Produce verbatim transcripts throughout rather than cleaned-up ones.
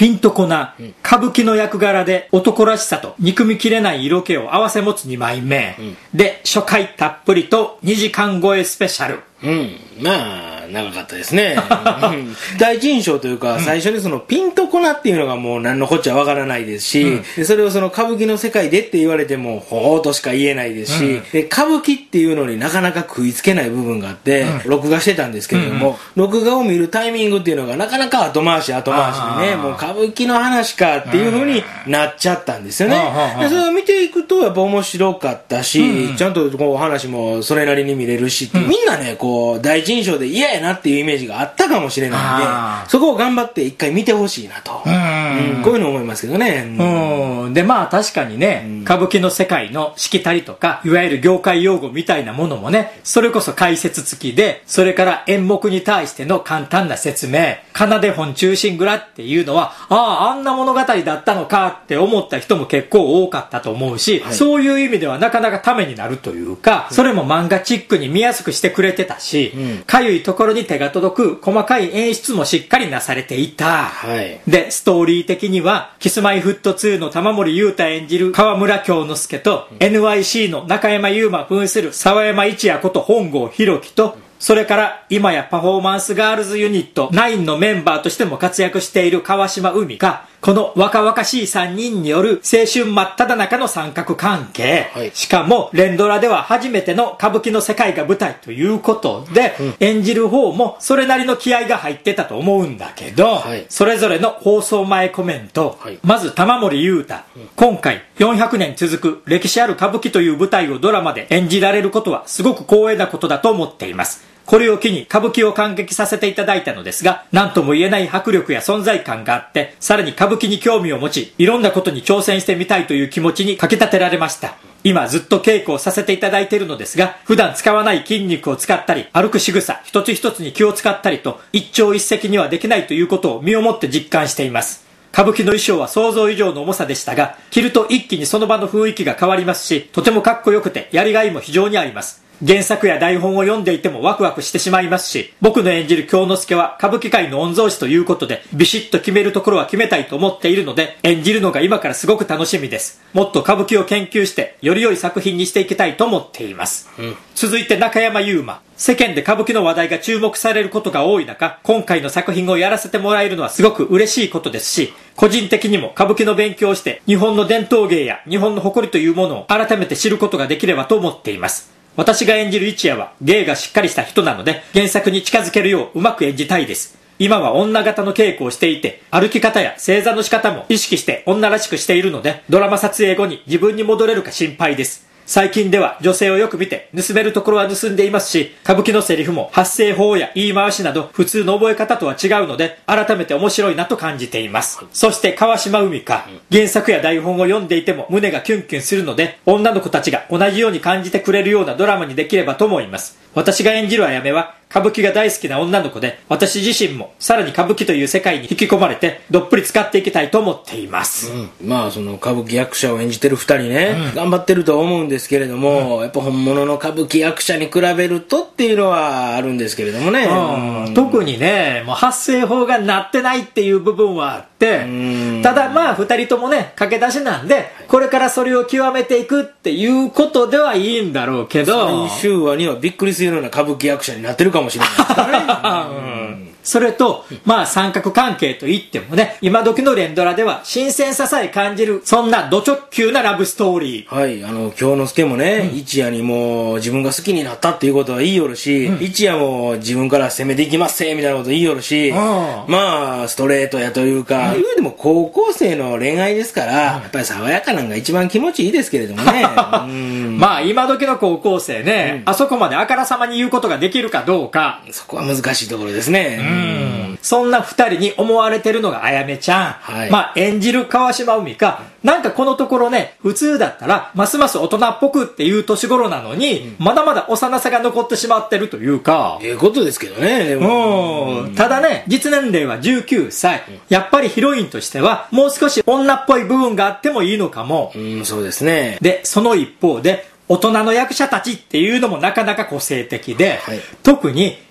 ピンとこな、うん、歌舞伎の役柄で男らしさと憎みきれない色気を併せ持つにまいめ、うん、で初回たっぷりとにじかん超えスペシャル。 うん、まあ長かったですね。第一印象というか、うん、最初にそのピンとこなっていうのがもう何のこっちゃわからないですし、うん、でそれをその歌舞伎の世界でって言われてもほーとしか言えないですし、うん、で歌舞伎っていうのになかなか食いつけない部分があって、うん、録画してたんですけれども、うん、録画を見るタイミングっていうのがなかなか後回し後回しにね、もう歌舞伎の話かっていう風になっちゃったんですよね。でそれを見ていくとやっぱ面白かったし、うん、ちゃんとこう話もそれなりに見れるし、うん、みんなねこう第一印象で嫌やなっていうイメージがあったかもしれないんで、そこを頑張って一回見てほしいなと、うんうん、こういうの思いますけどね。 うん、でまあ確かにね、うん、歌舞伎の世界のしきたりとかいわゆる業界用語みたいなものもね、それこそ解説付きで、それから演目に対しての簡単な説明、奏で本忠臣蔵っていうのはあああんな物語だったのかって思った人も結構多かったと思うし、はい、そういう意味ではなかなかためになるというか、それも漫画チックに見やすくしてくれてたし、かゆいところに手が届く細かい演出もしっかりなされていた、はい、でストーリー的にはキスマイフットツーの玉森裕太演じる川村京之介と、うん、エヌワイシー の中山優馬扮する沢山一也こと本郷弘樹と、それから今やパフォーマンスガールズユニットナインのメンバーとしても活躍している川島海が、この若々しいさんにんによる青春真っ只中の三角関係、はい、しかも連ドラでは初めての歌舞伎の世界が舞台ということで、うん、演じる方もそれなりの気合が入ってたと思うんだけど、はい、それぞれの放送前コメント、はい、まず玉森裕太、うん、今回よんひゃくねん続く歴史ある歌舞伎という舞台をドラマで演じられることはすごく光栄なことだと思っています。これを機に歌舞伎を感激させていただいたのですが、何とも言えない迫力や存在感があって、さらに歌舞伎に興味を持ち、いろんなことに挑戦してみたいという気持ちにかき立てられました。今ずっと稽古をさせていただいているのですが、普段使わない筋肉を使ったり、歩く仕草一つ一つに気を使ったりと、一朝一夕にはできないということを身をもって実感しています。歌舞伎の衣装は想像以上の重さでしたが、着ると一気にその場の雰囲気が変わりますし、とてもかっこよくてやりがいも非常にあります。原作や台本を読んでいてもワクワクしてしまいますし、僕の演じる京之介は歌舞伎界の御曹司ということで、ビシッと決めるところは決めたいと思っているので、演じるのが今からすごく楽しみです。もっと歌舞伎を研究してより良い作品にしていきたいと思っています、うん、続いて中山優馬。世間で歌舞伎の話題が注目されることが多い中、今回の作品をやらせてもらえるのはすごく嬉しいことですし、個人的にも歌舞伎の勉強をして日本の伝統芸や日本の誇りというものを改めて知ることができればと思っています。私が演じる一夜は芸がしっかりした人なので、原作に近づけるよううまく演じたいです。今は女型の稽古をしていて、歩き方や正座の仕方も意識して女らしくしているので、ドラマ撮影後に自分に戻れるか心配です。最近では女性をよく見て盗めるところは盗んでいますし、歌舞伎のセリフも発声法や言い回しなど普通の覚え方とは違うので、改めて面白いなと感じています。そして川島海香、原作や台本を読んでいても胸がキュンキュンするので、女の子たちが同じように感じてくれるようなドラマにできればと思います。私が演じるあやめは歌舞伎が大好きな女の子で、私自身もさらに歌舞伎という世界に引き込まれてどっぷり使っていきたいと思っています、 うん、まあその歌舞伎役者を演じてるふたりね、うん、頑張ってるとは思うんですけれども、うん、やっぱ本物の歌舞伎役者に比べるとっていうのはあるんですけれどもね、 うん、特にねもう発声法がなってないっていう部分はあって、うん、ただまあふたりともね駆け出しなんで、これからそれを極めていくっていうことではいいんだろうけど、 最終話にはびっくりするような歌舞伎役者になってるかもしれないですからね、 うんそれと、まあ三角関係といってもね、今時の連ドラでは新鮮ささえ感じる、そんなド直球なラブストーリー。 はい、あの、京之介もね、うん、一夜にもう自分が好きになったっていうことは言いよるし、うん、一夜も自分から攻めていきますせ、みたいなこと言いよるし、うん、まあ、ストレートやというか、うん、でも高校生の恋愛ですから、うん、やっぱり爽やかなんが一番気持ちいいですけれどもね。うん、 まあ、今時の高校生ね、うん、あそこまであからさまに言うことができるかどうか。 そこは難しいところですね。うんうん、そんな二人に思われてるのがあやめちゃん、はい、まあ演じる川島海香、なんかこのところね、普通だったらますます大人っぽくっていう年頃なのに、うん、まだまだ幼さが残ってしまってるというか、 ええことですけどね。でも、うん、ただね、実年齢はじゅうきゅうさい、うん、やっぱりヒロインとしてはもう少し女っぽい部分があってもいいのかも。 うん、そうですね。 でその一方で大人の役者たちっていうのもなかなか個性的で、はい、特に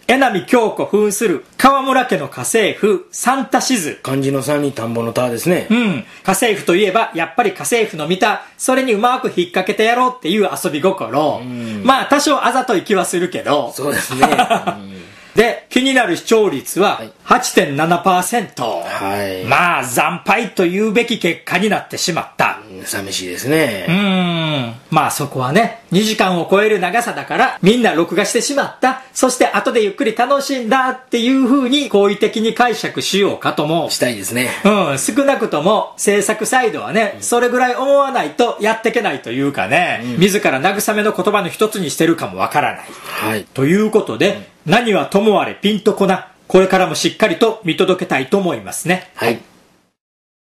江波京子扮する川村家の家政婦サンタシズ。 漢字のさんに田んぼの田ですね。 うん。家政婦といえばやっぱり家政婦の見た、それにうまく引っ掛けてやろうっていう遊び心。まあ多少あざとい気はするけど。 そうですね。 で、気になる視聴率は はちてんななパーセント。 はい。 まあ、惨敗と言うべき結果になってしまった。 寂しいですね。 うーん。まあそこはね、にじかんを超える長さだから、みんな録画してしまった。そして後でゆっくり楽しんだっていう風に好意的に解釈しようかとも。 したいですね。 うん。少なくとも制作サイドはね、うん、それぐらい思わないとやっていけないというかね、うん、自ら慰めの言葉の一つにしてるかもわからない。 はい。 ということで、うん、何はともあれピンとこな、これからもしっかりと見届けたいと思いますね。 はい。